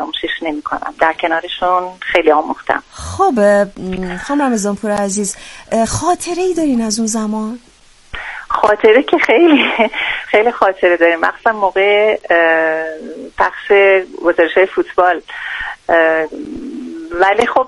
فراموشش نمی‌کنم. در کنارشون خیلی آموختم. خب خانم رمضانپور عزیز، خاطره‌ای دارین از اون زمان؟ خاطره که خیلی خیلی خاطره داریم، مخصوصا موقع پخش گزارش‌های فوتبال. ولی خب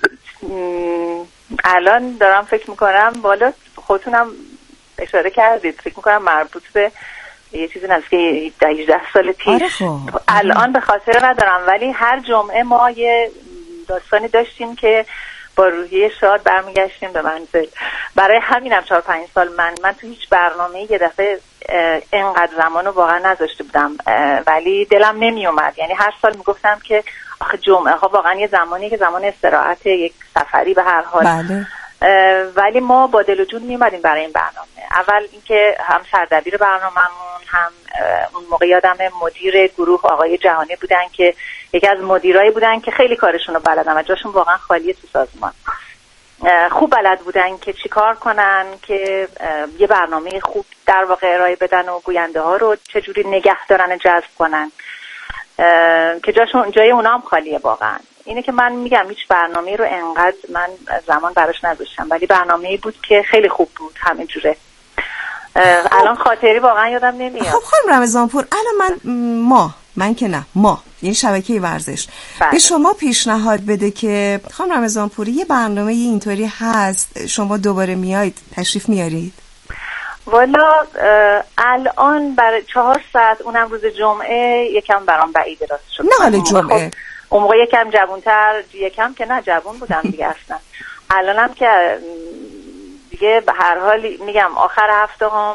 الان دارم فکر میکنم، بالا خودتونم اشاره کردید، فکر میکنم مربوط به یه چیزی نزدیک 18 سال پیش. الان به خاطر ندارم، ولی هر جمعه ما یه داستانی داشتیم که با روحیه شاد برمیگشتیم به منزل. برای همینم 4-5 سال من تو هیچ برنامه‌ای یه دفعه اینقدر زمانو واقعا نذاشته بودم، ولی دلم نمی اومد. یعنی هر سال میگفتم که آخه جمعه ها واقعا یه زمانی که زمان استراحت، یک سفری به هر حال. بله. ولی ما با دل و جون میومدیم برای این برنامه. اول اینکه هم سردبیر برنامه‌مون، هم اون موقع یادم مدیر گروه آقای جهانی بودن که یکی از مدیرایی بودن که خیلی کارشون رو بلدن و جاشون واقعا خالیه تو سازمان. خوب بلد بودن که چیکار کنن که یه برنامه خوب در واقع ارائه بدن و گوینده ها رو چجوری نگه دارن و جذب کنن که جای اونا هم خالیه. واقعا اینه که من میگم هیچ برنامه‌ای رو انقدر من زمان براش نذاشتم، ولی برنامه‌ای بود که خیلی خوب بود همین جوره. الان خاطری واقعا یادم نمیاد. خب خانم رمضانپور، الان ما یعنی شبکه ورزش به شما پیشنهاد بده که خانم رمضانپور یه برنامه اینطوری هست، شما دوباره میایید، تشریف میارید؟ والا الان برای 4 ساعت، اونم روز جمعه، یکم برام بعیده راست شد. نه حالا جمعه اون موقع یکم جوان‌تر، یکم که نه جوان بودم دیگه اصلا. الانم که دیگه به هر حال میگم آخر هفته هم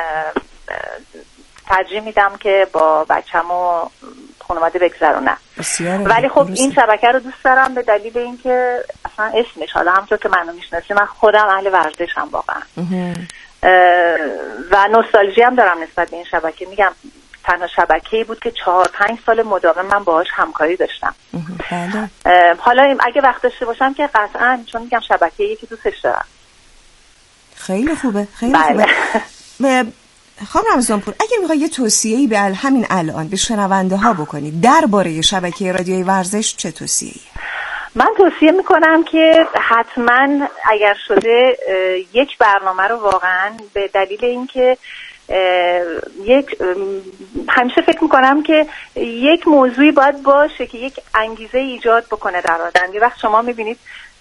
ترجیح میدم که با بچه‌مو خانواده بگذرونم. ولی خب این شبکه رو دوست دارم به دلیل اینکه اصلا اسمش، حالا همونطور که منو میشناسی، من خودم اهل ورزشم واقعا و نوستالژی هم دارم نسبت به این شبکه. میگم تنها شبکه‌ای بود که 4-5 سال مداوم من باهاش همکاری داشتم. حالا اگه وقت داشته باشم که قطعاً، چون میگم شبکه‌ای که دوستش دارم. خیلی خوبه، خیلی خوبه. خانم رمضانپور، اگه میخوای یه توصیه‌ای به همین الان به شنونده ها بکنید درباره شبکه رادیوی ورزش، چه توصیه‌ای؟ من توصیه میکنم که حتما اگر شده یک برنامه رو واقعا به دلیل اینکه همیشه فکر میکنم که یک موضوعی باید باشه که یک انگیزه ایجاد بکنه در آدم. یه وقت شما میبینید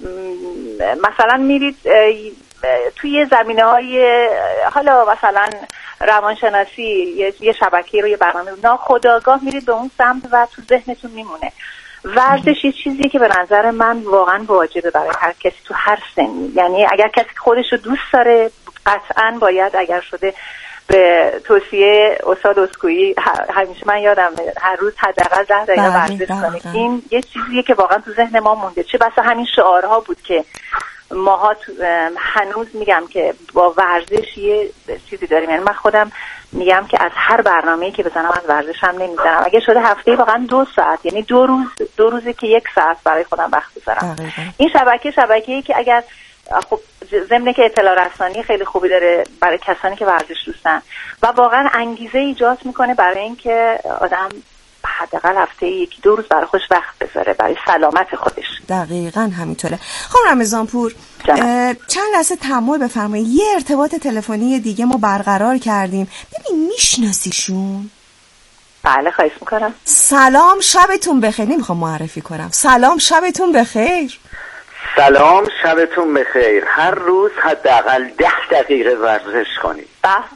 مثلا میرید توی زمینه‌های حالا مثلا روانشناسی یه شبکه رو، یه برنامه ناخودآگاه میرید به اون سمت و تو ذهنتون میمونه. ورزش یه چیزی که به نظر من واقعا واجبه برای هر کسی تو هر سنی. یعنی اگر کسی خودش رو دوست داره قطعاً باید اگر شده به توصیه استاد اسکویی، همیشه من یادم هر روز حداقل 10 دقیقه ورزش کنید. این یه چیزیه که واقعا تو ذهن ما مونده. چه بسا همین شعارها بود که ماها هنوز میگم که با ورزش یه چیزی داریم. یعنی من خودم میگم که از هر برنامه‌ای که بزنم از ورزشم نمیزنم. اگه شده هفته واقعا 2 ساعت، یعنی 2 روزی که 1 ساعت برای خودم وقت بذارم. این شبکه‌ای که اگر خب ضمن که اطلاع رسانی خیلی خوبی داره برای کسانی که ورزش دوستن و واقعا انگیزه ایجاد میکنه برای اینکه آدم حداقل هفته 1-2 روز برای خودش وقت بذاره برای سلامت خودش. دقیقاً همینطوره. خانم رمضانپور، چند لحظه تأمل بفرمایید. یه ارتباط تلفنی دیگه ما برقرار کردیم. ببین میشناسیشون؟ بله خواهش میکنم. سلام شبتون بخیر. نمیخوام معرفی کنم. سلام شبتون بخیر. سلام شبتون بخیر. هر روز حداقل 10 دقیقه ورزش کنید.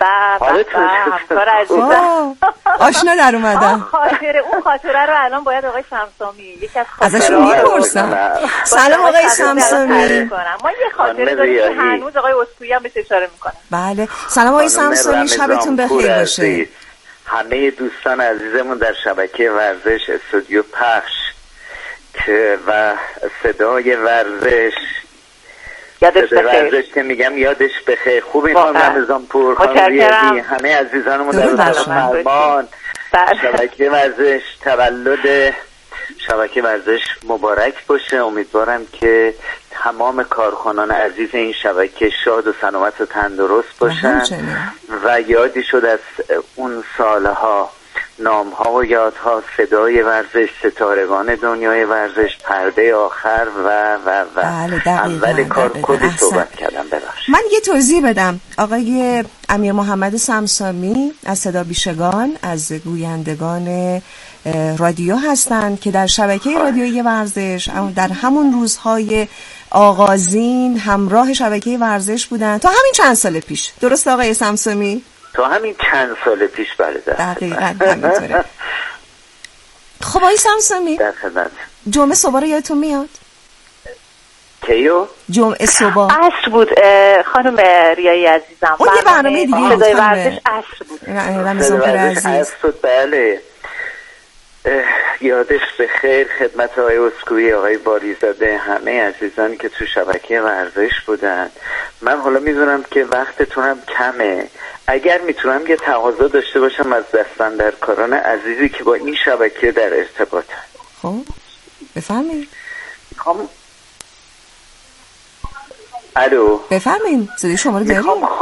همکار عزیزم آشنا در اومدم. اون خاطره رو الان باید آقای سمسامی یکی از ازشون میپرسم. سلام آقای سمسامی. ما یه خاطره داریم که هنوز آقای اسکویی هم بهش اشاره میکنن. بله سلام آقای سمسامی، شبتون بخیر باشه. همه دوستان عزیزمون در شبکه ورزش، استودیو پخش و صدای ورزش، یادش بخیر که میگم یادش بخیر. خوبی خانم رمضانپور، خانم همه عزیزانمون در فرمان شبکه ورزش، تولد شبکه ورزش مبارک باشه. امیدوارم که تمام کارکنان عزیز این شبکه شاد و سلامت و تندرست باشن و یادی شد از اون سالها نام‌ها و یادها، صدای ورزش، ستارگان دنیای ورزش، پرده آخر و بله اول کار کلی صحبت کردم. ببخشید من یه توضیح بدم. آقای امیر محمد سمسامی از صدا بیشگان، از گویندگان رادیو هستند که در شبکه رادیویی ورزش در همون روزهای آغازین همراه شبکه ورزش بودن تا همین چند سال پیش. درست آقای سمسامی؟ تا همین چند سال پیش برده. دقیقاً همینطوره. خب آقای سمسامی، در خدمت. جمعه صبح رو یادتون میاد؟ کیو؟ جمعه صبح عصر بود خانم ریایی عزیزم. اون یه برنامه دیگه صدای ورزش عصر بود. رمضان پور عزیز. بله یادش به خیر. خدمت آقای اسکویی، آقای باریزاده، همه عزیزانی که تو شبکه ورزش بودن. من حالا میدونم که وقتتونم کمه، اگر میتونم یه تقاضا داشته باشم از دستاندرکاران عزیزی که با این شبکه در ارتباطن. خب بفرمایید. الو بفرمایید، صدای شما رو داریم.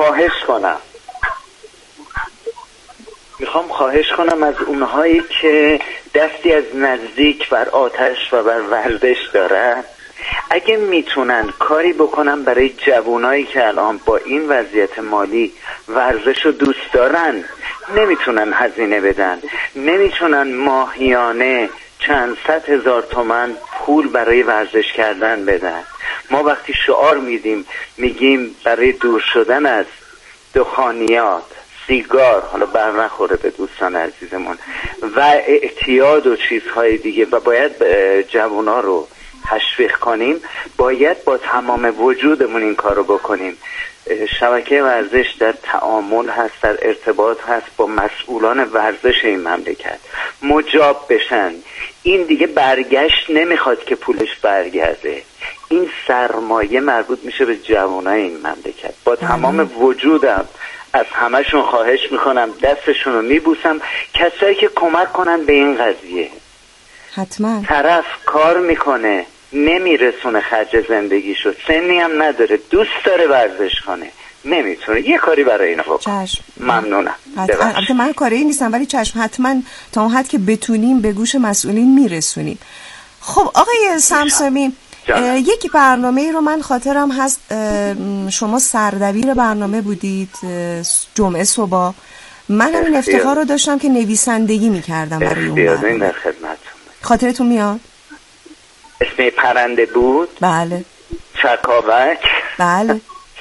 میخوام خواهش کنم از اونهایی که دستی از نزدیک بر آتش و بر ورزش دارن، اگه میتونن کاری بکنن برای جوانایی که الان با این وضعیت مالی ورزش رو دوست دارن، نمیتونن هزینه بدن، نمیتونن ماهیانه چند صد هزار تومان پول برای ورزش کردن بدن. ما وقتی شعار میگیم برای دور شدن از دخانیات، سیگار، حالا بر نخوره به دوستان عزیزمون، و اعتیاد و چیزهای دیگه، و باید جوونا رو تشویق کنیم، باید با تمام وجودمون این کارو بکنیم. شبکه ورزش در تعامل هست، در ارتباط هست با مسئولان ورزش این مملکت، مجاب بشن. این دیگه برگشت نمیخواد که پولش برگرده، این سرمایه مربوط میشه به جوانای این مملکت. با تمام وجودم از همشون خواهش میکنم، دستشون رو میبوسم، کسایی که کمک کنن به این قضیه. حتما طرف کار میکنه نمیرسونه خرج زندگیشو، سنی هم نداره، دوست داره ورزش کنه، نمیتونه، یه کاری برای اینا بکن. ممنونم. البته من کاری نیستم، ولی چشم، حتما تا اون حد که بتونیم به گوش مسئولین میرسونیم. خب آقای سمسامی، یک برنامه رو من خاطرم هست شما سردبیر برنامه بودید جمعه صبح. من هم این افتخار رو داشتم که نویسندگی میکردم برای اون برنامه. خاطرتون میاد؟ اسم پرنده بود؟ بله. چکاوک؟ بله.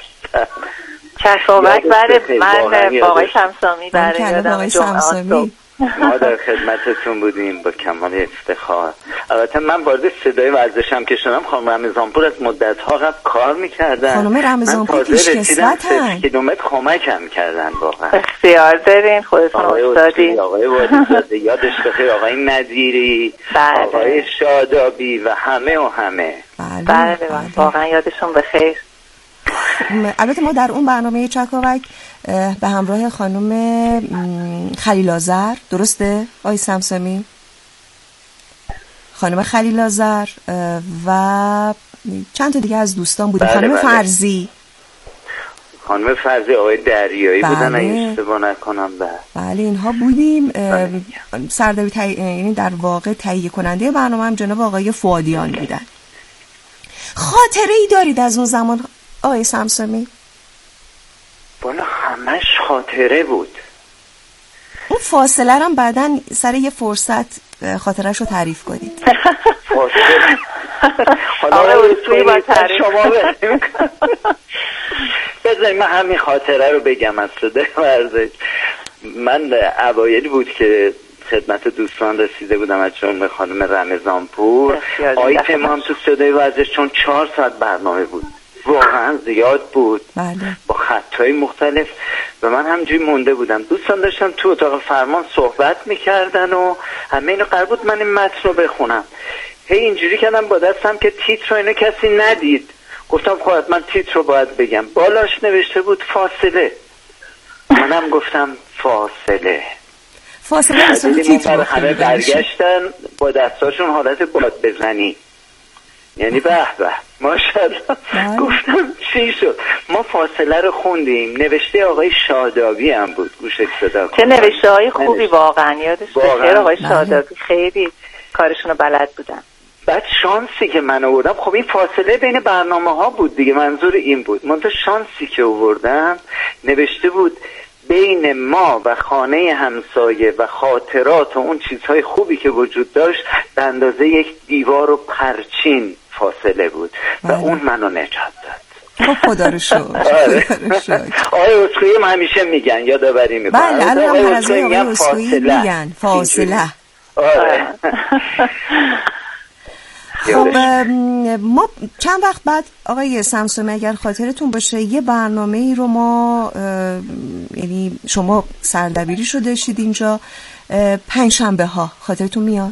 چکاوک. بله، من با آقای سمسامی. بله سمسامی. ما در خدمتتون بودیم با کمال افتخار. البته من وارد صدای ورزشم که شدم، خانم رمضانپور از مدت‌ها قبل کار می‌کردن. خانم رمضانپور پیشکسوتن، کیلومتر کمکم کردن واقعا. بسیار دارین، خودتون استادی. آقای وادی‌زاده یادش بخیر، آقای نظیری، آقای شادابی و همه. بله واقعا یادشون بخیر. البته ما در اون برنامه چکاوک به همراه خانم خلیل‌آذر، درسته آقای سمسامی؟ خانم خلیل‌آذر و چند تا دیگه از دوستان بودیم. خانم فرزی، آقای دریایی بودن اگه اشتباه نکنم. بله اینها بودیم. سردبیر یعنی در واقع تهیه کننده برنامه هم جناب آقای فؤادیان بودن. خاطره ای دارید از اون زمان آقای سمسامی؟ بالا همش خاطره بود. اون فاصله هم بعدن سر یه فرصت خاطرش رو تعریف کنید. فاصله حالا توی با تعریف شما بریم. بذاریم من همین خاطره رو بگم از صدای ورزش. من اوایلی بود که خدمت دوستان رسیده بودم، از جمله خانم رمضانپور. آیتم هم تو صدای ورزش چون 4 ساعت برنامه بود، واقعا زیاد بود. بله. با خطهای مختلف و من همجوری مونده بودم. دوستان داشتن تو اتاق فرمان صحبت میکردن و همه اینو قرار بود من این متن رو بخونم. هی اینجوری کردم با دستم که تیتر رو اینو کسی ندید. گفتم خب من تیتر رو باید بگم. بالاش نوشته بود فاصله. منم گفتم فاصله رسول تیتر رو همه برگشتن با دستاشون حالت باد بزنی. یعنی به به ماشاءالله. گفتم چی شد؟ ما فاصله رو خوندیم، نوشته آقای شادابی هم بود، گوشت صدا چه نوشته های خوبی واقعا، یادش بخیر آقای شادابی، خیلی کارشون رو بلد بودن. بعد شانسی که من آوردم، خب این فاصله بین برنامه ها بود دیگه، منظور این بود، منتها شانسی که آوردم نوشته بود بین ما و خانه همسایه و خاطرات و اون چیزهای خوبی که وجود داشت به اندازه یک دیوار و پرچین فاصله بود و اون منو نجات داد. خدا رو شکر. آقای اسکویی همیشه میگن، یادآوری میکنن. بله الان هم از آقای اسکویی میگن فاصله. آره. خب ما چند وقت بعد آقای سمسومی اگر خاطرتون باشه یه برنامه‌ای رو ما یعنی شما سردبیریش رو داشتید اینجا، پنجشنبه ها، خاطرتون میاد؟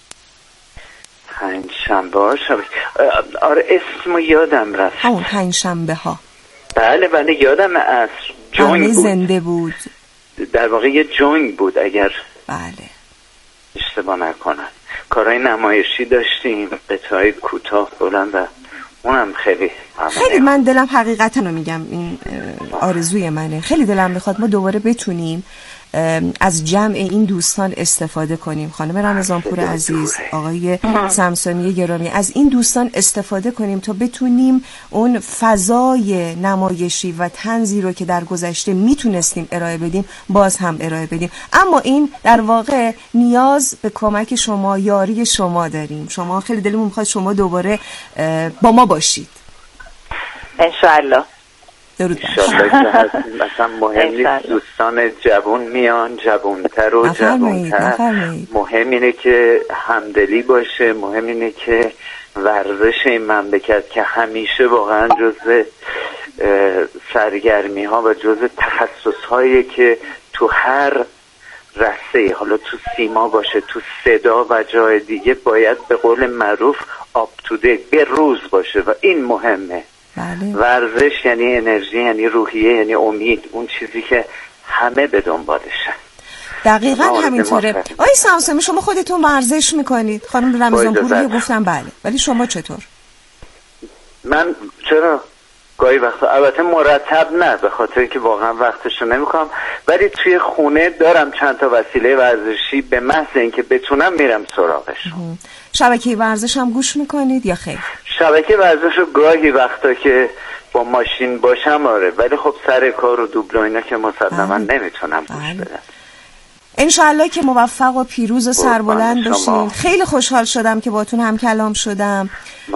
پنجشنبه ها آره اسمو یادم رفت. همون پنجشنبه ها. بله بله یادم. از جنگ بود، زنده بود، در واقع یه جنگ بود اگر بله اشتباه نکنم. کارهای نمایشی داشتیم، قطعه‌های کوتاه بلند و اونم خیلی من دلم حقیقتا رو میگم، این آرزوی منه، خیلی دلم میخواد ما دوباره بتونیم از جمع این دوستان استفاده کنیم، خانم رمضانپور عزیز، آقای سمسومی گرامی، از این دوستان استفاده کنیم تا بتونیم اون فضای نمایشی و طنزی رو که در گذشته میتونستیم ارائه بدیم باز هم ارائه بدیم. اما این در واقع نیاز به کمک شما، یاری شما داریم. شما خیلی دلمون میخواد شما دوباره با ما باشید انشاءالله. درود انشاءالله که هستیم. مثلا مهم نیست دوستان جوان میان، جوانتر و جوانتر، مهم اینه که همدلی باشه، مهم اینه که ورزش این مملکت که همیشه واقعا جزء سرگرمی ها و جزء تخصص هایی که تو هر رسته، حالا تو سیما باشه، تو صدا و جای دیگه، باید به قول معروف آپ تو دیت به روز باشه و این مهمه. بله. ورزش یعنی انرژی، یعنی روحیه، یعنی امید، اون چیزی که همه به دنبالشن. دقیقاً همینطوره. آقای سمسومی شما خودتون ورزش میکنید؟ خانم رمضانپوری گفتم بله، ولی شما چطور؟ من چرا گاهی وقتا، البته مرتب نه، به خاطر که واقعا وقتشو نمیکنم، ولی توی خونه دارم چند تا وسیله ورزشی، به محض اینکه بتونم میرم سراغش. شبکه ورزش هم گوش میکنید یا خیر؟ شبکه ورزش رو گاهی وقتا که با ماشین باشم آره، ولی خب سر کار و دوبل و اینا که مسلما نمیتونم گوش بدم. انشاءالله که موفق و پیروز و سربلند باشین. خیلی خوشحال شدم که باتون هم کلام شدم.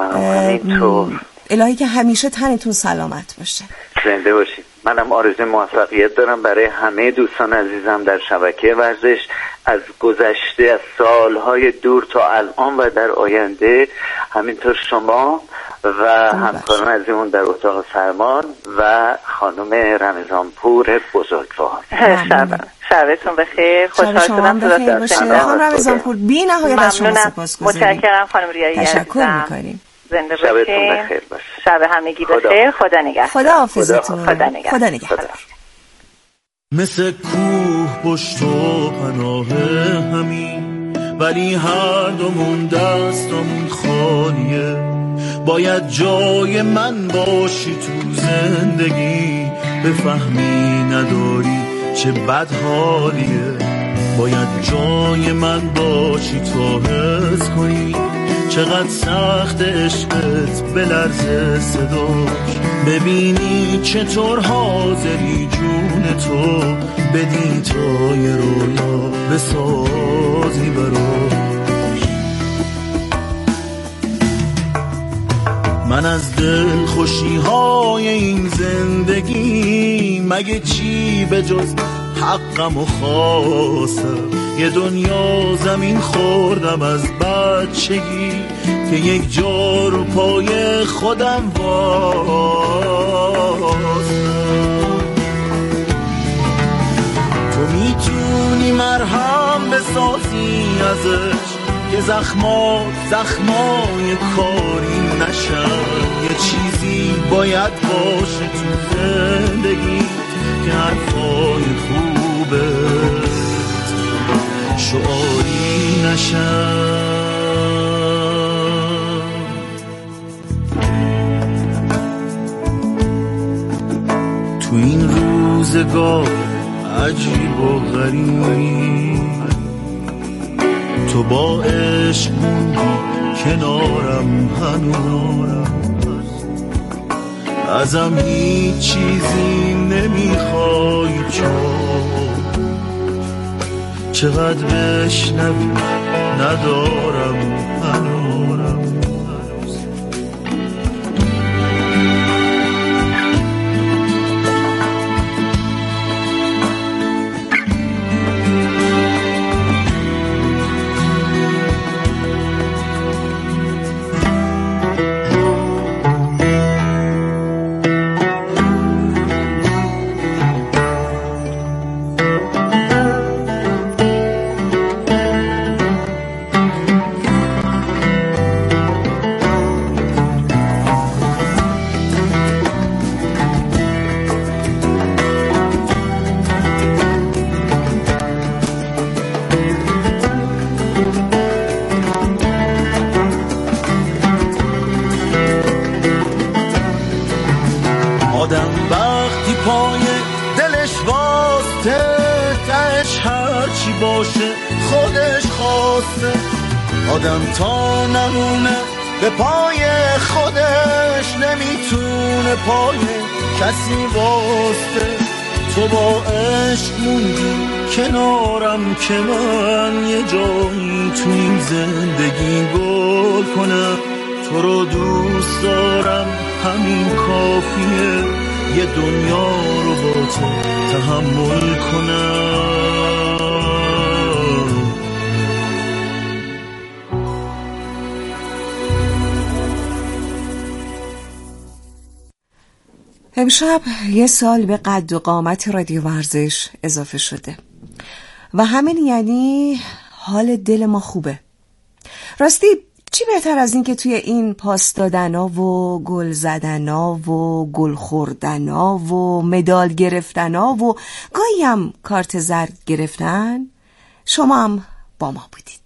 الهی که همیشه تنتون سلامت باشه، زنده باشید. منم آرزوی موفقیت دارم برای همه دوستان عزیزم در شبکه ورزش، از گذشته، از سالهای دور تا الان و در آینده، همینطور شما و همکاران عزیزمون در اتاق فرمان و خانم رمضانپور بزرگوار. شبتون بخیر، خوشحال شدم بخیر باشه. خانم رمضانپور بی نهایت از شما سپاسگزاریم. متشکرم خانم ریایی، تشکر میکنیم. زنده شبتون بخیر باشه. شب همگی بخیر. خدا نگهدار. خدا حافظتون. خدا نگهدار. مثل کوه پشت و پناه همین، ولی هر دومون دستمون خالیه. باید جای من باشی تو زندگی، بفهمی نداری چه بد حالیه. باید جای من باشی تا حس کنی چقدر سخت عشقت بلرزه صداش، ببینی چطور حاضری جون تو بدی تا یه رویا بسازی براش. من از دل خوشی های این زندگی مگه چی به جز حقم و خواستم. یه دنیا زمین خوردم از بچگی که یک جا رو پای خودم واسم. تو میتونی مرهم بسازی ازش که زخمای کاری نشن. یه چیزی باید باشه تو زندگی که حرفای خوبه شعاری نشن. روزگار عجیب و غریب، تو با عشق کنارم هنوز، ازم هیچ چیزی نمیخوای، چقدر بشنوی ندارم هنوز. آدم تا نمونه به پای خودش، نمیتونه پای کسی واسطه. تو با عشق موندی کنارم که من یه جایی تو این زندگی گل کنم. تو رو دوست دارم همین کافیه، یه دنیا رو با تو تحمل کنم. امشب یه سال به قد و قامت رادیو ورزش اضافه شده و همین یعنی حال دل ما خوبه. راستی چی بهتر از این که توی این پاس دادنا و گل زدنا و گل خوردنا و مدال گرفتنا و گاهی هم کارت زرد گرفتن، شما هم با ما بودید.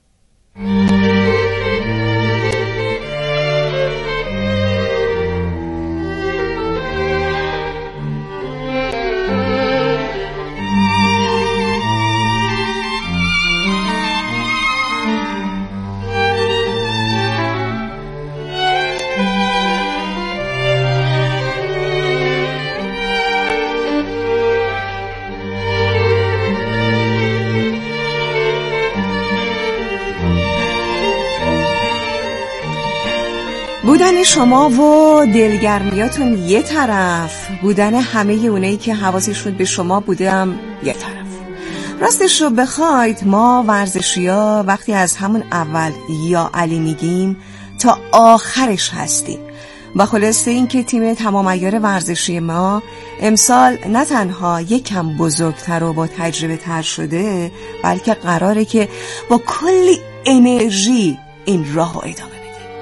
بودن شما و دلگرمیاتون یه طرف، بودن همه اونایی که حواسشون به شما بوده هم یه طرف. راستش رو بخواید ما ورزشی‌ها وقتی از همون اول یا علی میگیم تا آخرش هستیم و خلاصه این که تیم تمام عیار ورزشی ما امسال نه تنها یکم بزرگتر و با تجربه تر شده، بلکه قراره که با کلی انرژی این راه رو ادامه.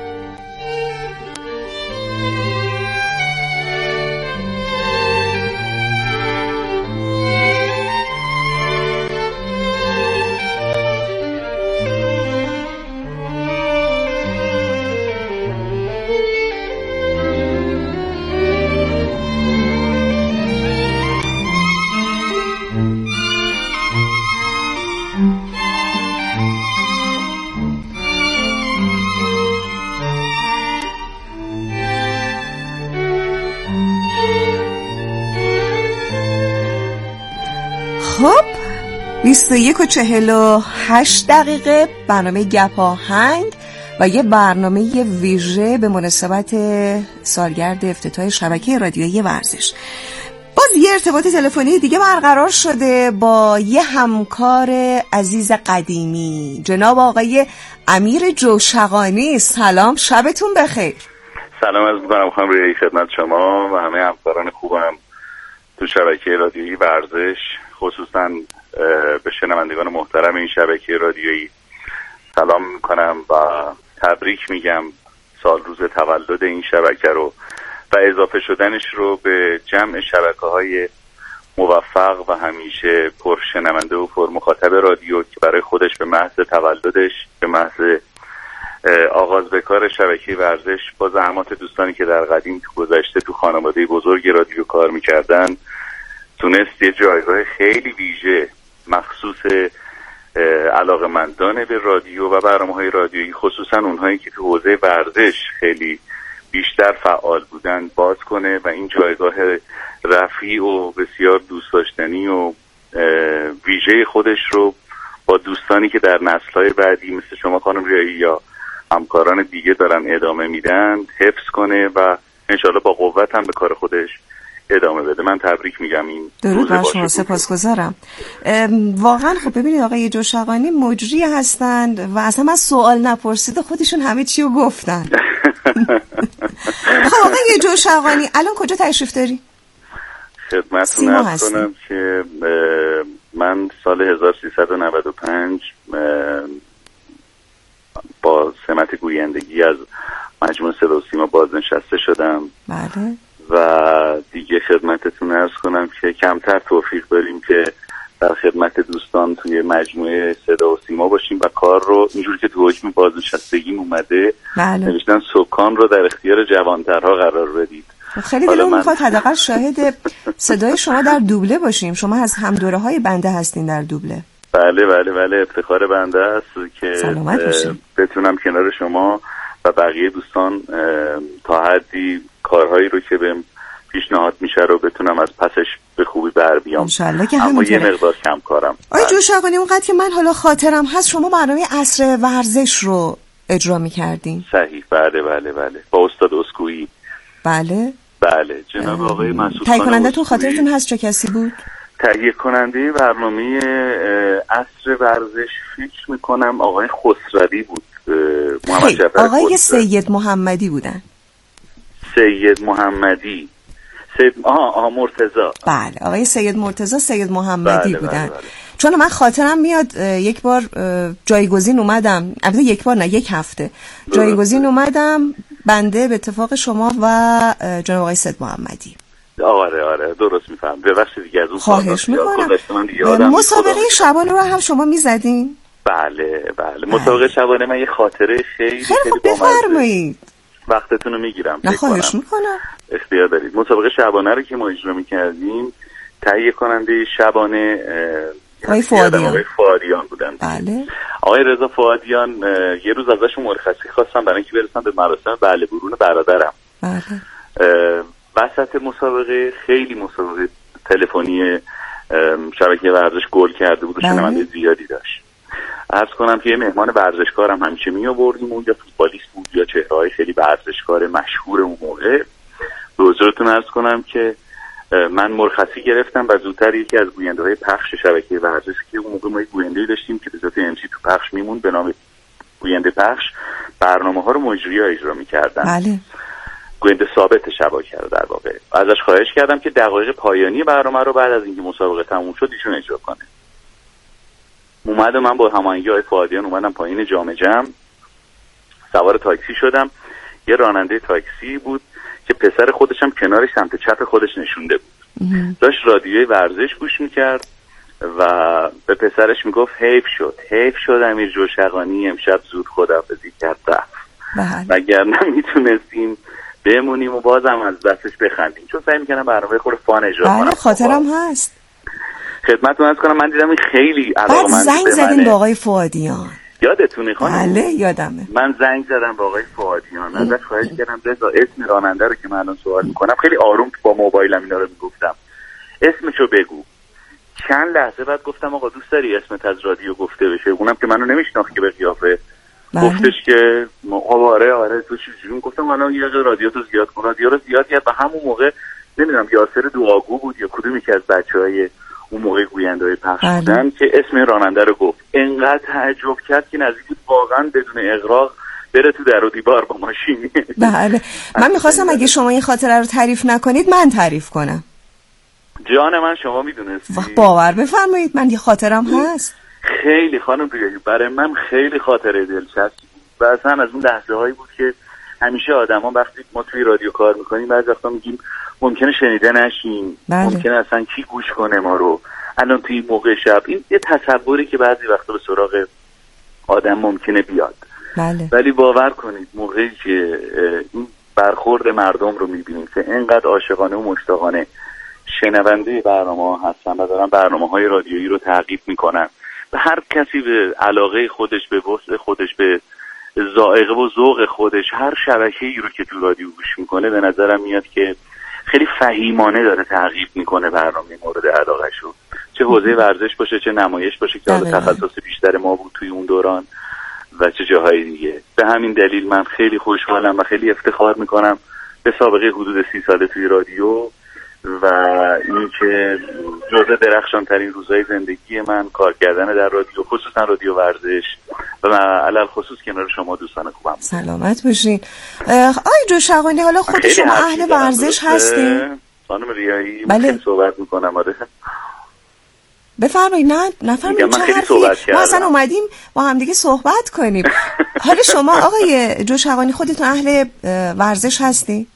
خب 21:48 برنامه گپ آهنگ و یه برنامه ویژه به مناسبت سالگرد افتتاح شبکه رادیویی ورزش. باز یه ارتباط تلفنی دیگه برقرار شده با یه همکار عزیز قدیمی، جناب آقای امیر جوشقانی. سلام، شبتون بخیر. سلام عرض می‌کنم خانم رئیس، خدمت شما و همه همکاران خوبم تو شبکه رادیویی ورزش، خصوصا به شنوندگان محترم این شبکه رادیویی سلام میکنم و تبریک میگم سال روز تولد این شبکه رو و اضافه شدنش رو به جمع شبکه‌های موفق و همیشه پرشنونده و پرمخاطب رادیو که برای خودش به محض تولدش، به محض آغاز به کار شبکه ورزش با زحمات دوستانی که در قدیم تو گذشته تو خانواده بزرگ رادیو کار میکردن تونست یه جایگاه خیلی ویژه مخصوص علاقه‌مندان به رادیو و برنامه‌های رادیویی، خصوصا اونهایی که تو حوزه ورزش خیلی بیشتر فعال بودن، باز کنه و این جایگاه رفیع و بسیار دوست داشتنی و ویژه خودش رو با دوستانی که در نسل‌های بعدی مثل شما خانم ریایی یا همکاران دیگه دارن ادامه میدن حفظ کنه و انشالله با قوت هم به کار خودش ادامه بده. من تبریک میگم. این درود بر شما، سپاسگزارم. واقعا خب ببینید آقای جوشقانی مجری هستند و اصلا من سوال نپرسیده خودشون همه چی رو گفتن. خب آقای جوشقانی الان کجا تشریف داری؟ خدمتتون عرض کنم که من سال 1395 با سمت گویندگی از مجموعه صدا و سیما بازنشسته شدم. بله. و دیگه خدمتتون عرض کنم که کمتر توفیق داریم که در خدمت دوستان توی مجموعه صدا و سیما باشیم و کار رو اینجوری که تو حکم بازنشستگی اومده نوشتن سکان رو در اختیار جوانترها قرار بدید. خیلی دلم میخواد حداقل شاهد صدای شما در دوبله باشیم. شما از هم دوره های بنده هستین در دوبله. بله بله بله، افتخار بنده است که بتونم کنار شما و بقیه دوستان تا حدی کارهایی رو که به پیشنهاد میشه رو بتونم از پسش به خوبی بر بیام. انشالله که اما یه مقدار کم کارم. آقای جوشقانی اونقدر که من حالا خاطرم هست شما برنامه عصر ورزش رو اجرا میکردین. صحیح، بله بله بله، با استاد اسکویی. بله بله، جناب آقای مسعود. تهیه کننده‌تون خاطرتون هست چه کسی بود؟ تهیه کننده برنامه عصر ورزش فکر میکنم آقای خسروی بود. آقای سید محمدی بودن. سید محمدی، مرتضی. بله، آقای سید مرتضی، سید محمدی بله بودن. بله بله. چون من خاطرم میاد یک بار جایگزین اومدم، البته یک بار نه، یک هفته جایگزین اومدم بنده به اتفاق شما و جناب آقای سید محمدی. آره درست میفهم. ببخشید دیگه از اون خواهش میکنم. مسابقه شبانه رو هم شما میزدین؟ بله بله، مسابقه شبانه من یه خاطره خیلی خوب بفرمایید. وقتتون رو میگیرم. خواهش میکنم. اختیار دارید. مسابقه شبانه رو که ما اجرا میکردیم تهیه کننده شبانه آقای فؤادیان بودن. بله. آقای رضا فؤادیان یه روز ازشون مرخصی خواستم برای اینکه برسن به مراسم بله برون برادرم. بله. وسط مسابقه خیلی مسابقه تلفنی شبکه ورزش گل کرده بود و شنونده زیادی داشت. عرض کنم که یه مهمان ورزشکارم همیشه می آوردیم، اون یا فوتبالیست بود یا چهره‌های خیلی ورزشکار مشهور اون موقع. به حضورتون عرض کنم که من مرخصی گرفتم و زودتر یکی از گوینده‌های پخش شبکه ورزش که اون موقع ما یک گوینده داشتیم که به ذات ام سی تو پخش میمون به نام گوینده پخش، برنامه‌ها رو مجری‌ها اجرا می‌کردن. بله. گوینده ثابت شبکه رو در واقع. ازش خواهش کردم که دقایق پایانی برنامه رو بعد از اینکه مسابقه تموم شد ایشون اجرا کنه. اومدم من با هماهنگی آقای فؤادیان اومدم پایین جام جم، سوار تاکسی شدم. یه راننده تاکسی بود که پسر خودش هم کنارش سمت چپ خودش نشونده بود. داشت رادیوی ورزش گوش میکرد و به پسرش میگفت حیف شد امیر جوشقانی امشب زود خداحافظی کرد رفت. وگرنه میتونستیم بمونیم و بازم از دستش بخندیم، چون سعی میکنم برنامه خود فان اجرا کنم. بله خاطرم هست. خدمتتون عرض کنم من دیدم این خیلی علاقه‌مند. بعد زنگ زدین به آقای فؤادیان. یادتونه خانم؟ بله یادمه. من زنگ زدم به آقای فؤادیان، ازش خواهش کردم رضا اسم راننده رو که من الان سوال میکنم خیلی آروم با موبایلم اینا رو میگفتم اسمشو بگو. چند لحظه بعد گفتم آقا دوست داری اسمت از رادیو گفته بشه؟ اونم که منو نمیشناخت که به قیافه. گفتش که آره تو چجوری؟ گفتم الان یه رادیو تو زیاد کن. رادیو رو زیاد کرد و همون موقع نمیدونم یاسر دعاگو بود یا کدومی که از بچهای اون موقع گوینده‌های پخش بودن که اسم راننده رو گفت. انقدر تعجب کرد که نزدیک بود واقعا بدون اغراق بره تو در و دیوار با ماشین. بله من میخواستم اگه شما این خاطره رو تعریف نکنید من تعریف کنم. جان من شما میدونستی؟ باور بفرمایید من یه خاطرم هست. خیلی خانم ریایی برای من خیلی خاطره دلچسبی بود و اصلا از اون لحظه هایی بود که همیشه آدما وقتی ما توی رادیو کار میکنیم بعضی وقتا میگیم ممکنه شنیده نشیم. بله. ممکنه اصلا کی گوش کنه ما رو الان توی موقع شب. این یه تصوری که بعضی وقتا به سراغ آدم ممکنه بیاد. بله. ولی باور کنید موقعی که این برخورد مردم رو میبینیم که اینقدر عاشقانه و مشتاقانه شنونده برنامه هستم و دارم برنامه‌های رادیویی رو تعقیب میکنم و هر کسی به علاقه خودش، به وسع خودش، به ذائقه و ذوق خودش هر شبکه‌ای رو که تو رادیو گوش میکنه به نظرم میاد که خیلی فهیمانه داره تعقیب میکنه برنامه مورد علاقه‌ش رو، چه حوزه ورزش باشه، چه نمایش باشه که حالا تخصص بیشتر ما بود توی اون دوران و چه جاهای دیگه. به همین دلیل من خیلی خوشحالم و خیلی افتخار میکنم به سابقه حدود 30 ساله توی رادیو و این که جزء درخشان ترین روزهای زندگی من کار کردن در رادیو، خصوصا رادیو ورزش و علل خصوص کنار شما دوستان خوبم. سلامت باشین. آقای جوشقانی، حالا خود شما اهل ورزش هستین؟ خانم ریایی بله. خیلی صحبت میکنم. آره بفرمایید. نفرمایید چه حرفی؟ ما اصلا اومدیم با هم دیگه صحبت کنیم. حالا شما آقای جوشقانی خودتون اهل ورزش هستی؟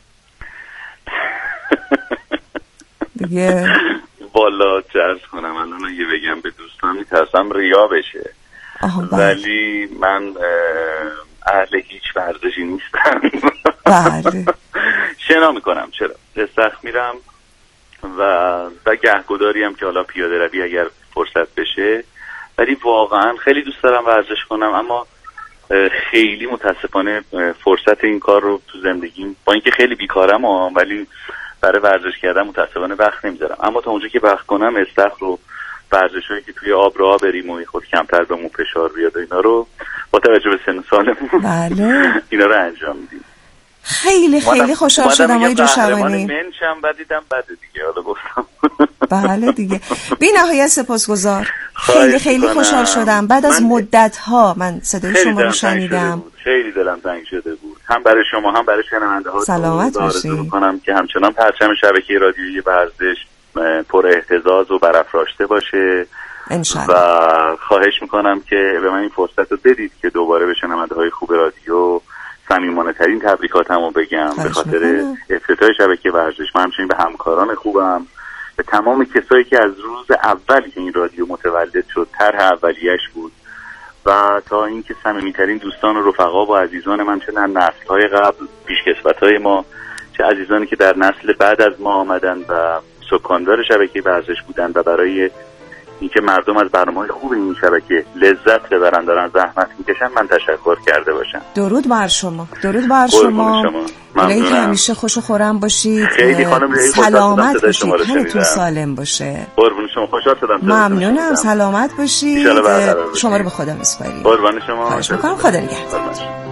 دیگه والا چرز کنم الان یه بگم به دوستان میترسم ریا بشه، ولی من اهل هیچ ورزشی نیستم. بله. شنا میکنم، چرا استخر میرم و گهگداری هم که حالا پیاده روی اگر فرصت بشه، ولی واقعا خیلی دوست دارم ورزش کنم، اما خیلی متاسفانه فرصت این کار رو تو زندگیم، با اینکه خیلی بیکارم ولی برای ورزش کردن متاسفانه وقت نمیذارم. اما تا اونجا که وقت کنم استخر رو، ورزشایی که توی آب راه بریم و خود کمتر بهمون فشار بیاد و اینا رو با توجه به سن سالمون بله اینا رو انجام میدیم. خیلی خوشحال شدم آقای جوشقانی. منشم بعدیدم بعد دیگه حالا گفتم. بله دیگه. بی نهایت سپاسگزار. خیلی خوشحال شدم بعد از مدت‌ها من صدای شما رو شنیدم. خیلی دلم تنگ شده بود، هم برای شما هم برای شنونده‌ها. سلامت باشید. آرزو می‌کنم که همچنان پرچم شبکه رادیویی ورزش پر اهتزاز و برافراشته باشه انشالله. و خواهش می‌کنم که به من این فرصت رو بدید که دوباره به شنونده‌های خوب رادیو صمیمانه ترین تبریکاتمو بگم به خاطر افتتاح شبکه ورزش. من همچنین به همکاران خوبم، به تمام کسایی که از روز اولی که این رادیو متولد شد طرح اولیه‌اش بود و تا اینکه صمیمیترین دوستان و رفقا و عزیزان من، چه در نسل‌های قبل پیشکسوت‌های ما، چه عزیزانی که در نسل بعد از ما آمدن و سکاندار شبکه ورزش بودن و برای اینکه مردم از برنامه‌های خوب این شبکه لذت ببرن دارن زحمت میکشن من تشکر کرده باشم. درود بر شما. الهی که همیشه خوش و خورم باشید. خیلی خانم سلامت باشید، تنتون سالم باشه. قربون شما، خوشحال شدم. ممنونم، سلامت باشید. شما رو به خدا میسپاریم. قربان شما. خواهش می‌کنم، خدا نگهدار.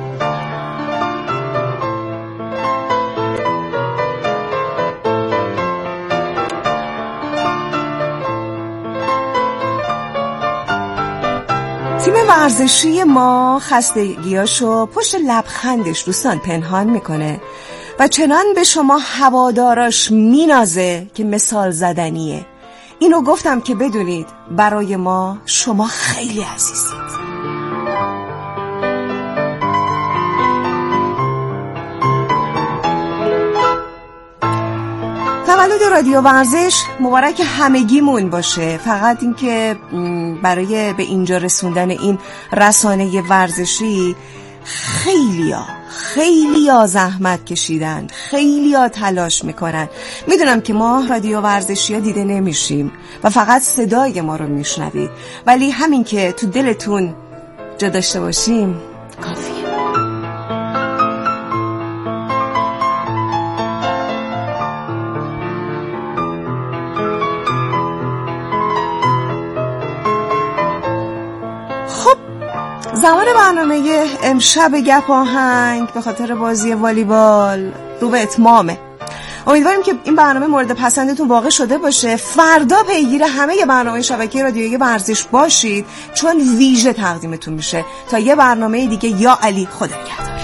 تیم ورزشی ما خستگیاشو پشت لبخندش دوستان پنهان میکنه و چنان به شما هواداراش مینازه که مثال زدنیه. اینو گفتم که بدونید برای ما شما خیلی عزیزید. تولد رادیو ورزش مبارک همگیمون باشه. فقط این که برای به اینجا رسوندن این رسانه ورزشی خیلیا زحمت کشیدن، خیلیا تلاش میکنن. میدونم که ما رادیو ورزشی ها دیده نمیشیم و فقط صدای ما رو میشنوید، ولی همین که تو دلتون جا داشته باشیم کافیه. زمان برنامه امشب گپ آهنگ به خاطر بازی والیبال رو به اتمامه. امیدواریم که این برنامه مورد پسندتون واقع شده باشه. فردا پیگیر همه برنامه شبکه رادیویی ورزش باشید، چون ویژه تقدیمتون میشه تا یه برنامه دیگه. یا علی، خدا نگهدار.